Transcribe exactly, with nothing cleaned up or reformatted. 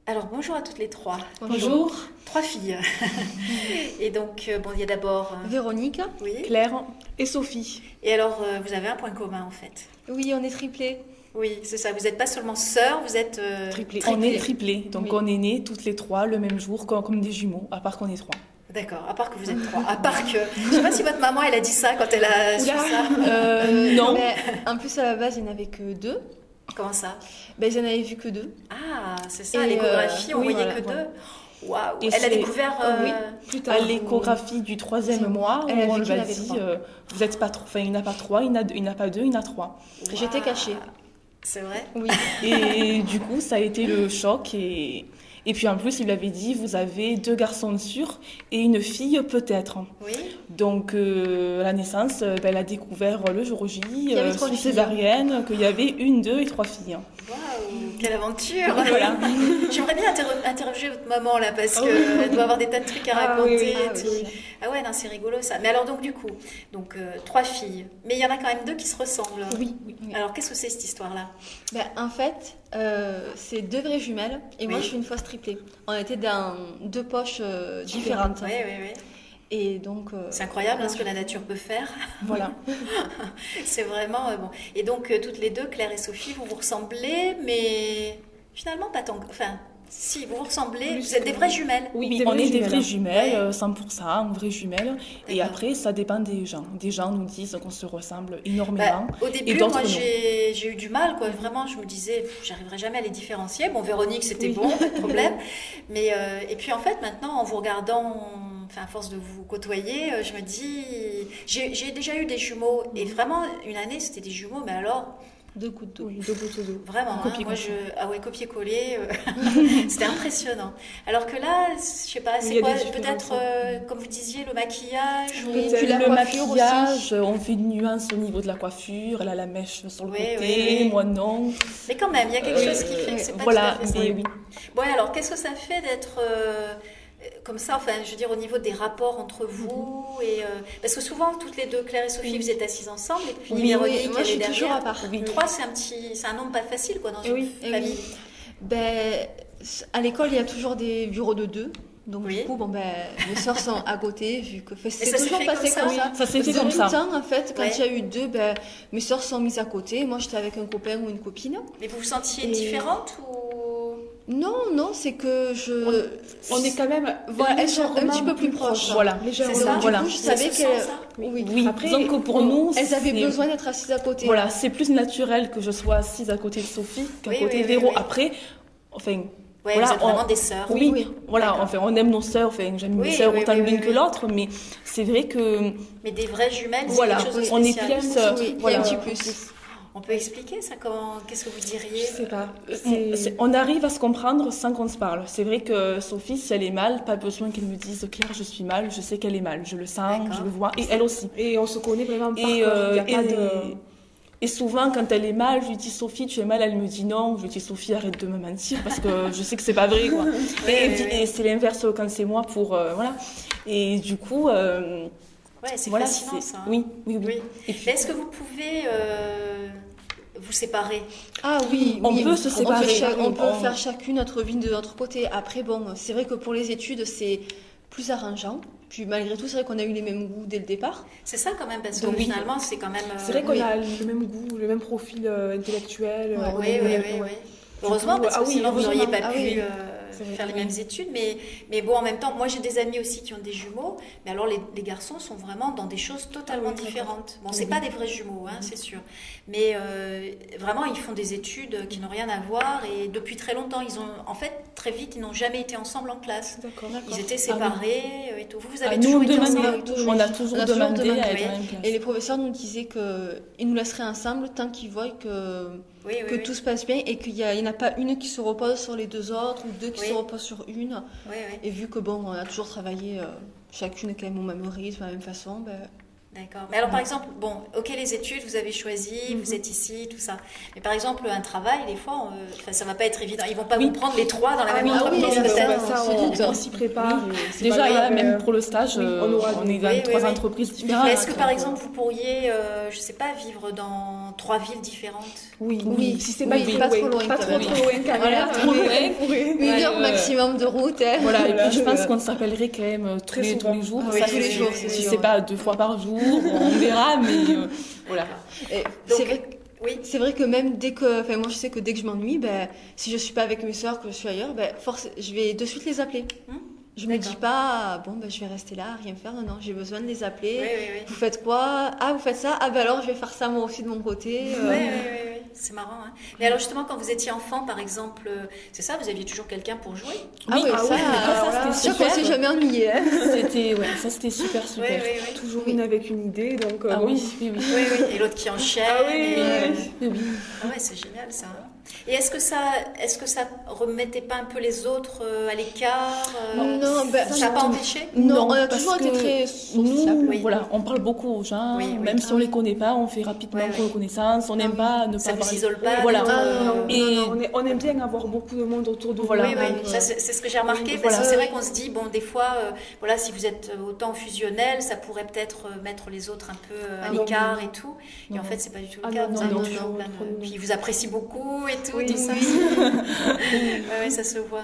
Alors bonjour à toutes les trois. Bonjour. Trois filles. Et donc, euh, bon, il y a d'abord... euh, Véronique, Oui. Claire et Sophie. Et alors, euh, vous avez un point commun en fait. oui, on est triplés. Oui, c'est ça. Vous n'êtes pas seulement sœurs, vous êtes... euh, Triplés. triplées. On est triplés, donc Oui. on est nés toutes les trois le même jour, comme, comme des jumeaux, à part qu'on est trois. D'accord, à part que vous êtes trois. À part que... Je ne sais pas si votre maman, elle a dit ça quand elle a su ça. Euh, non. Mais en plus, à la base, il n'y en avait que deux. Comment ça? Ben, j'en avais vu que deux. Ah, c'est ça, Et, l'échographie, euh, on oui, voyait voilà, que voilà. deux. Waouh. Et Elle a c'est- découvert... euh, euh, oui. Plus tard. À l'échographie du troisième mois, Elle a où on vu lui qu'il a avait dit, trois. euh, vous êtes pas trop, enfin, il n'a pas trois, il n'a il n'a pas deux, il n'a trois. J'étais waouh. cachée. C'est vrai? Oui. Et du coup, ça a été le choc. Et, et puis en plus, il lui avait dit, vous avez deux garçons sûrs et une fille peut-être. Oui. Donc euh, à la naissance, euh, ben, elle a découvert le jour J, y avait euh, trois sous filles. césarienne, qu'il y avait une, deux et trois filles. Waouh, quelle aventure! Voilà. J'aimerais bien interro- interroger votre maman là parce qu'elle doit avoir des tas de trucs à Ah, raconter. oui, oui. et Ah, tout. oui. Ah ouais, non, c'est rigolo ça. Mais alors donc du coup, donc euh, trois filles, mais il y en a quand même deux qui se ressemblent. Oui. Alors qu'est-ce que c'est cette histoire-là? Ben, en fait, euh, c'est deux vraies jumelles et moi Oui. je suis une fausse triplée. On était dans deux poches euh, différentes. Oui, oui, oui. Et donc. euh, C'est incroyable hein, voilà. ce que la nature peut faire. Voilà. C'est vraiment euh, bon. Et donc euh, toutes les deux, Claire et Sophie, vous vous ressemblez, mais finalement pas tant. que- Enfin, si vous vous ressemblez, Plus vous êtes des que- vraies jumelles. Oui, des on vraies est des jumelles. vraies jumelles, Ouais. euh, cent pour cent, vraies jumelles. Et D'accord. après, ça dépend des gens. Des gens nous disent qu'on se ressemble Bah, énormément. au Et début, d'autres moi, non. j'ai j'ai eu du mal, quoi. Vraiment, je me disais, j'arriverai jamais à les différencier. Bon, Véronique, c'était Oui. bon, pas de problème. Mais euh, et puis en fait, maintenant, en vous regardant, enfin, à force de vous côtoyer, euh, je me dis, j'ai j'ai déjà eu des jumeaux et vraiment une année, c'était des jumeaux, mais alors Deux coups de tout. Oui, deux gouttes d'eau. vraiment, hein, Copier-coller. moi, je ah ouais, copier-coller, euh, c'était impressionnant. Alors que là, je sais pas, Oui, il c'est y a quoi, des différences, peut-être, euh, comme vous disiez, le maquillage. ou- Oui, Peut-être puis la le coiffure maquillage, on fait une nuance au niveau de la coiffure, elle a la mèche sur le Oui, côté, oui, oui. moi non. Mais quand même, il y a quelque Euh, chose qui fait que c'est pas voilà, tout à fait ça. mais oui. Bon, alors, qu'est-ce que ça fait d'être euh, comme ça, enfin, je veux dire, au niveau des rapports entre vous et, euh, parce que souvent, toutes les deux, Claire et Sophie, Oui. vous êtes assises ensemble, et puis Oui, Véronique, oui, moi elle je est suis derrière. toujours à part. Oui. Trois, c'est un petit, c'est un nombre pas facile, quoi, dans Eh une oui, Eh famille. oui. Ben, à l'école, il y a toujours des bureaux de deux. Donc Oui. du coup, bon, ben, mes sœurs sont à côté, vu que enfin, ça c'est se toujours fait passé comme comme ça, ça. Ça s'est fait De comme tout ça. le temps, en fait, quand Ouais. il y a eu deux, ben, mes sœurs sont mises à côté. Moi, j'étais avec un copain ou une copine. Mais vous vous sentiez Et- différente ou... Non, non, c'est que je... On est quand même Voilà, elles sont un légèrement petit peu plus proches. Voilà. C'est ça, Donc, du voilà. coup, je Ça savais se sent, qu'elles... ça Oui. Oui, Après, disons que pour bon, nous, elles avaient c'est- besoin d'être assises à côté. Voilà, c'est plus naturel que je sois assise à côté de Sophie qu'à Oui, côté oui, de oui, Véro. oui. Après, enfin, Ouais, voilà, vous êtes vraiment on- des sœurs. oui, oui. voilà, D'accord. enfin, on aime nos sœurs, enfin, j'aime Oui, mes sœurs oui, autant oui, l'une oui, que oui. l'autre, mais c'est vrai que Mais des vraies jumelles, c'est voilà, quelque chose de on est spécial. plus, euh, Oui, il y a voilà, un petit plus. On peut expliquer ça, comment... Qu'est-ce que vous diriez? Je sais pas. On, C'est- c'est- on arrive à se comprendre sans qu'on se parle. C'est vrai que Sophie, si elle est mal, pas besoin qu'elle me dise Claire, je suis mal, je sais qu'elle est mal, je le sens, D'accord. je le vois, et elle aussi. Et on se connaît vraiment par Et, cœur. euh, Il y a pas et- de... et souvent, quand elle est mal, je lui dis Sophie, tu es mal, elle me dit non. Je lui dis Sophie, arrête de me mentir parce que je sais que c'est pas vrai, quoi. et oui, oui. et c'est l'inverse quand c'est moi pour euh, voilà. Et du coup, euh, Ouais, c'est voilà, fascinant, c'est- ça. hein. Oui, oui, oui. Oui. Et puis, Mais est-ce que vous pouvez euh, vous séparer? Ah oui, On oui, peut se on séparer. peut, cha- on peut On- faire chacune notre vie de notre côté. Après, bon, c'est vrai que pour les études, c'est plus arrangeant. Puis malgré tout, c'est vrai qu'on a eu les mêmes goûts dès le départ. C'est ça quand même, parce que Donc, oui. finalement, c'est quand même... euh, C'est vrai qu'on oui. a le même goût, le même profil euh, intellectuel. Ouais, euh, on Oui, est- oui, ouais. oui, oui. Heureusement, coup, parce que ah oui, sinon vous n'auriez heureusement. pas Ah pu oui. euh, C'est vrai, faire les oui. mêmes études. Mais, mais bon, en même temps, moi j'ai des amis aussi qui ont des jumeaux. Mais alors, les, les garçons sont vraiment dans des choses totalement Ah oui, d'accord. différentes. Bon, c'est Oui. pas des vrais jumeaux, hein, c'est sûr. Mais euh, vraiment, ils font des études qui n'ont rien à voir. Et depuis très longtemps, ils ont, en fait, très vite, ils n'ont jamais été ensemble en classe. D'accord. Ils étaient séparés euh, et tout. Vous, vous avez ah, nous, toujours on, été demandait- ensemble? toujours. on a toujours On a toujours demandé demandé, à être oui. dans la même classe. Et les professeurs nous disaient qu'ils nous laisseraient ensemble tant qu'ils voient que, Oui, oui, que oui. tout se passe bien et qu'il n'y en a pas une qui se repose sur les deux autres ou deux qui Oui. se reposent sur une. Oui, oui. Et vu que bon, on a toujours travaillé euh, chacune quand même au même rythme, à la même façon, ben, D'accord. Mais alors, par exemple, bon, ok, les études, vous avez choisi, Mhm. vous êtes ici, tout ça. Mais par exemple, un travail, des fois, on- enfin, ça va pas être évident. Ils vont pas Oui. vous prendre les trois dans la Ah même oui, ah oui, entreprise, ça, peut-être. ça, on se on, doute. on s'y prépare. et c'est Déjà, pas il y a grave, même euh, pour le stage, oui, euh, on aura on des- est dans Oui, oui, trois oui. entreprises différentes. Mais est-ce que, par donc, exemple, vous pourriez, euh, je sais pas, vivre dans trois villes différentes. Oui, Oui, si c'est oui, pas, pas trop trop loin, loin, pas quand trop même. trop loin quand même. Voilà, mais trop loin. on pourrait- Une Ouais, heure euh, maximum de route. Hein. Voilà, et puis je pense Euh, qu'on s'appellerait quand même euh, tous, très les, tous souvent. les jours. Ah oui, Ça, tous les c'est- jours, c'est Je sûr. sais pas, deux fois par jour, on verra, mais euh, voilà. Et Donc, c'est vrai que- oui. C'est vrai que même dès que, enfin moi je sais que dès que je m'ennuie, ben si je suis pas avec mes sœurs, que je suis ailleurs, ben force, je vais de suite les appeler. Hmm, Je me d'accord. dis pas bon ben je vais rester là, rien faire. Non, non, j'ai besoin de les appeler. Oui, oui, oui. Vous faites quoi? Ah vous faites ça? Ah ben alors je vais faire ça moi aussi de mon côté. Oui, euh. oui, oui, oui. C'est marrant. Hein. Mais alors justement, quand vous étiez enfant, par exemple, euh, c'est ça, vous aviez toujours quelqu'un pour jouer? Ah oui, ah ça, oui, alors ça, là, c'était sûr qu'on super. s'est jamais ennuyé. Hein. C'était ouais, ça c'était super Oui, super. oui, oui. Toujours une avec une idée, donc... euh, Ah bon. oui, oui, oui. Oui, oui. Et l'autre qui enchaîne. Ah oui, et- oui, euh, oui. Oui, oui. Ah ouais, c'est génial ça. hein. Et est-ce que ça, est-ce que ça remettait pas un peu les autres euh, à l'écart euh, Non, ben, ça n'a pas empêché? Non, on a parce toujours été que très Nous, sociables. Oui. voilà, on parle beaucoup aux gens, Oui, oui. même si Ah on oui. les connaît pas, on fait rapidement Ouais, ouais. connaissance, on n'aime Ah pas ne Ça pas vous parler. isole pas? Voilà. d'être, Ah, euh, non, non, Et- non, non. On, est- on aime bien avoir beaucoup de monde autour de Voilà. Oui, oui, Donc, ça, c'est c'est ce que j'ai remarqué, oui, parce que voilà. c'est vrai qu'on se dit, bon, des fois, euh, voilà, si vous êtes autant fusionnel, ça pourrait peut-être euh, mettre les autres un peu euh, à Ah non, l'écart non, et tout. Et Non, en non. fait, c'est pas du tout le Ah cas. non, Vous non, avez non, toujours non, plein non, de- non. Puis ils vous apprécient beaucoup et tout, Oui, tout ça. oui. Ouais, ouais, ça se voit.